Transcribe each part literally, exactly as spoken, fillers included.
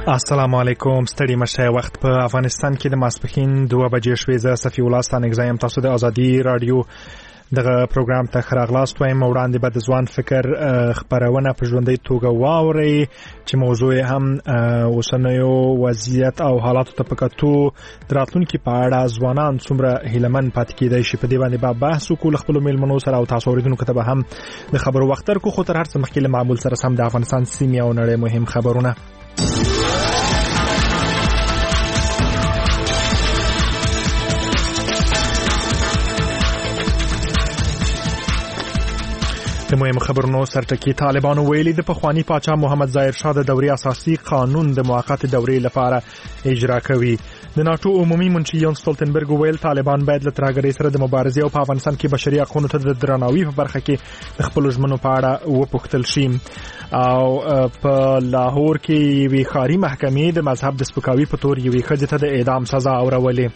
السلام علیکم. ستړي مشه. وخت په افغانستان کې د ماسپښین دوه بجې شوې. زه صفي الله ستانګزایم. تاسو د ازادي رادیو دغه پروګرام ته خراغلاست وایم. وړاندې به د ځوان فکر خبرونه په ژوندۍ توګه واورئ چې موضوع هم اوسنیو وضعیت او حالاتو ته په کتو د راتلونکي په اړه ځوانان څومره هیلهمن پاتې کېدای شي، په دې باندې به بحث وکړو خپلو میلمنو سره او تاسو اورېدونکو ته به هم د خبرو وخت درکړو. خو تر هر څه مخکې له معمول سره سم د افغانستان سیمې او نړۍ مهم خبرونه. د مهم خبرونو سرټکی. طالبانو ویلي د پخوانی پاچا محمد ظاهر شاه د دورې اساسي قانون د موقت دورې لپاره اجرا کوي. د ناتو عمومي منشي یون ستولتنبرګ ویل طالبان باید له ترهګرۍ سره د مبارزې او په افغانستان کې بشري حقوقو ته د درناوي په برخه کې د خپل ژمنو په اړه وپوښتل شي. او په لاهور کې یوې ښاري محکمې د مذهب د سپکاوي په تور یوې ښځې ته د اعدام سزا اورولې.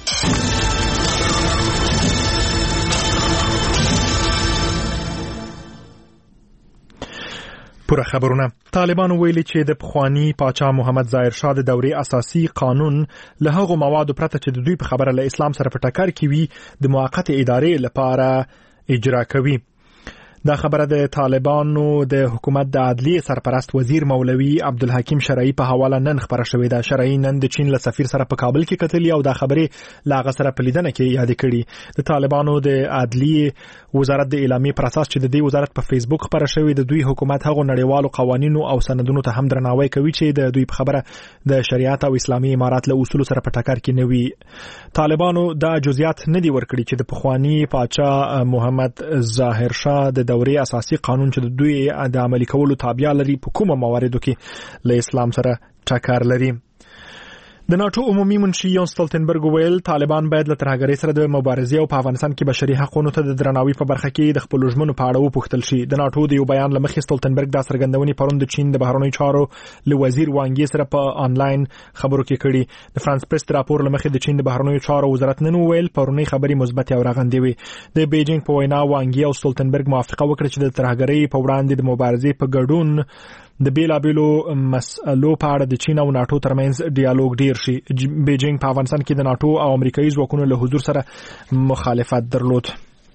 پوره خبرونه. طالبانو ویلي چې د پخوانی پاچا محمد ظاهر شاه د دورې اساسي قانون له هغو موادو پرته چې د دوی په خبره له اسلام سره په ټکر کې وي د موقت ادارې لپاره اجرا کوي. دا خبره د طالبانو د حکومت د عدلیه سرپرست وزیر مولوی عبدالحکیم شرعی په حواله نن خبره شوې ده. شرعی نن د چین له سفیر سره په کابل کې کتلی او دا خبرې لا هغه سره په لیدنه کې یاد کړي. د طالبانو د عدلیه وزارت د اعلامیې پر اساس چې د دې وزارت په فیسبوک خبره شوې د دوی حکومت هغو نړیوالو قوانینو او سندونو ته هم درناوی کوي چې د دوی په خبره د شریعت او اسلامي امارات له اصولو سره په ټکر کې نه وي. طالبانو دا جزئیات نه دي ورکړي چې د پخوانی پاچا محمد ظاهر شاه د دورې اساسي قانون چې د دوی د عملي کولو تابع لري په کومه مواردو کې له اسلام سره ټکر لري. د ناتو عمومي منشي یون ستولتنبرګ ویل طالبان باید له ترهګرۍ سره د مبارزې او په افغانستان کې بشري حقوقو ته د درناوي په برخه کې د خپل ژمنو په اړه وپوښتل شي. د ناتو د یو بیان لمخې ستولتنبرګ دا څرګندونې پرون د چین د بهرنیو چارو له وزیر وانګي سره په آنلاین خبرو کې کړي. د فرانس پریس راپور لمخې د چین د بهرنیو چارو وزارت نن ویل پرونی خبري مثبت او رغندې وي. د بیجینګ په وینا وانګي او ستولتنبرګ موافقه وکړه چې د ترهګرۍ په وړاندې د مبارزې په ګډون د بیلابیلو مسئلو په اړه د چین او ناتو ترمنځ ډیالوګ ډیر شي. بیجینګ په افغانستان کې د ناتو او امریکایي ځواکونو له حضور سره مخالفت درلود.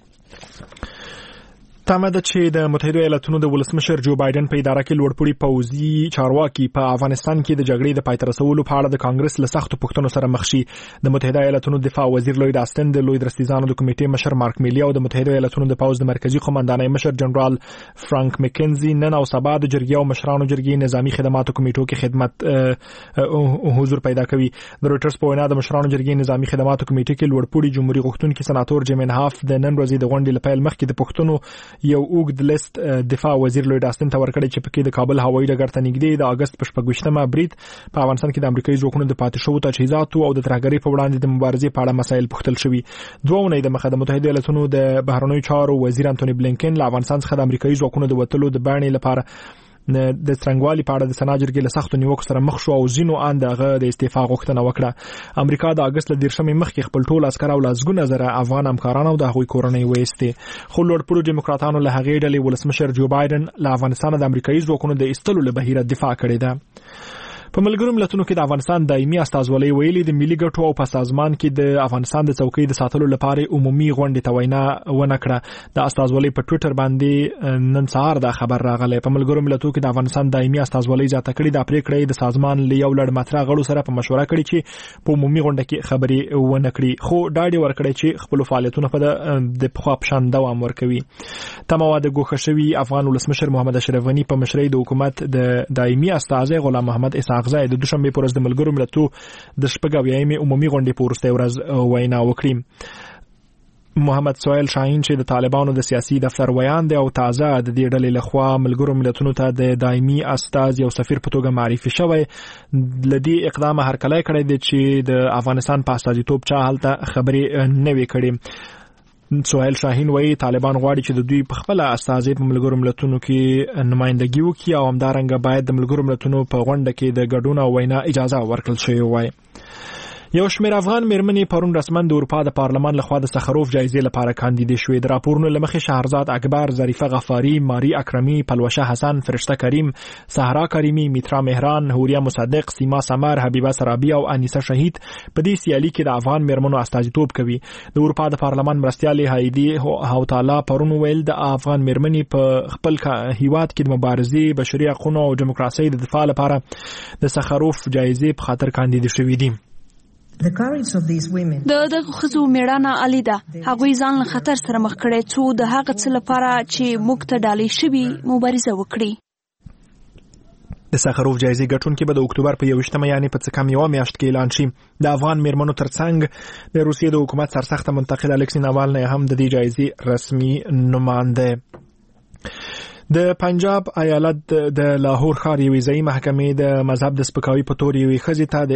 تمه ده چې د متحده ایالاتونو د ولسمشر جو بایدن په اداره کې لوړپوړي پوځي چارواکي په افغانستان کې د جګړې د پای ته رسولو په اړه د کانګرس له سختو پوښتنو سره مخ شي. د متحده ایالاتونو دفاع وزیر لوید آستن، د لوی درستیزانو د کمیټې مشر مارک میلی او د متحده ایالاتونو د پوځ د مرکزی قومندانۍ مشر جنرال فرانک مکنزي نن او سبا د جرګې او مشرانو جرګې نظامی خدماتو کمیټو کې خدمت حضور پیدا کوي. د رويټرز په وینا د مشرانو جرګې نظامی خدماتو کمیټې کې لوړپوړي جمهوریت غوښتونکي سناتور جیمن هاف د نن ورځې د غونډې لپاره مخکې د پښتنو یو اوږد لیست دفاع وزیر لوید آستن ته ورکړی چې پکې د کابل هوایي ډګر ته نږدې د اگست په شپږویشتمه برید په افغانستان کې د امریکایي ځواکونو د پاتې شوو تجهیزاتو او د ترهګرۍ په وړاندې د مبارزې په اړه مسایل پوښتل شوي. دوه اونۍ د مخه د متحده ایالاتونو د بهرنیو چارو وزیر انټونی بلینکن له افغانستان څخه د امریکایي ځواکونو د وټلو د باندې لپاره د څنګهوالي په اړه د سنا جرګې له سختو نیوکو سره مخ شو او ځینو ان دغه د استعفا غوښتنه وکړه. امریکا د اگست له دیرشمې مخکې خپل ټول عسکر او لسګونه زره افغان همکاران او د هغوی کورنۍ وایستې. خو لوړپوړو ډیموکراتانو له هغې ډلې ولسمشر جو بایدن له افغانستان د امریکایي ځواکونو د ایستلو له بهیره دفاع کړې ده. په ملګرو ملتونو کې د افغانستان دایمي استازولۍ ویلي د ملي ګټو او په سازمان کې د افغانستان د څوکۍ د ساتلو لپاره عمومي غونډې ته وینا ونه کړه. د استازولۍ په ټوئیټر باندې نن سهار دا خبر راغلی. په ملګرو ملتونو کې د افغانستان دایمي استازولۍ ځاته کړي د پریکړې د سازمان له یو لړ مطرح غړو سره په مشوره کړي چې په عمومي غونډه کې خبرې ونه کړي، خو ډاډ ورکړي چې خپل فعالیتونه په د پخوا په شان دوام ورکوي. تمه د ګوښه شوی افغان ولسمشر محمد اشرف غنی په مشرۍ د حکومت د دایمي استازي غلام محمد اسحاق غزا د دوشنبه پر ورځ د ملګرو ملتونو د شپږاویایمې عمومي غونډې په وروستۍ ورځ وینا وکړي. محمد سویل شاهین چې د طالبانو د سیاسي دفتر ویان دی او تازه د دې ډلې لخوا ملګرو ملتونو ته د دایمي استاذ یو سفیر په توګه معرفي شوی، لدی اقدام هرکلی کړی دی چې د افغانستان په استازیتوب چا هلته خبرې نه وی کړي. سوهیل شاهین وایي طالبان غواړي چې د دوی په خپل استازي په ملګرو ملتونو کې نمائندګي وکړي او همدارنګه باید د ملګرو ملتونو په غونډه کې د ګډون او وینا اجازه ورکړل شي. وایي یو شمېر افغان میرمنې پرون رسما د اروپا د پارلمان لخوا د سخروف جایزې لپاره کاندیدې شوې. د راپورونو له مخې شهرزاد اکبر، ظریفه غفاری، ماری اکرمی، پلوشه حسن، فرشته کریم، سحرا کریمی، میترا مهران، هوریا مصدق، سیما سمر، حبیبه سرابی او انیسه شهید په دې سیالي کې د افغان میرمنو استازیتوب کوي. د اروپا د پارلمان مرستیالې هایدي هاوتالا پرون ویل د افغان میرمنې په خپل هیواد کې د مبارزې، بشري حقوقو او دیموکراسۍ د دفاع لپاره د سخروف جایزې په خاطر کاندیدې شوې دي. د دغه ښځو میړانه عالی ده. هغوی ځان له خطر سره مخ کړی څو د هغه څه لپاره چې موږ ته ډالۍ شوي مبارزه وکړي. د سخروف جایزې ګټونکي به د اکتوبر په یوویشتمه یعنې په څه کم یوه میاشت کې اعلان شي. د افغان میرمنو ترڅنګ د روسیې د حکومت سرسخته منتقد الکسی ناوالنی هم د دې جایزې رسمي نماینده. د پنجاب ایالت د لاهور ښار یوې ځایي محکمې د مذهب د سپکاوي په تور یوې ښځې ته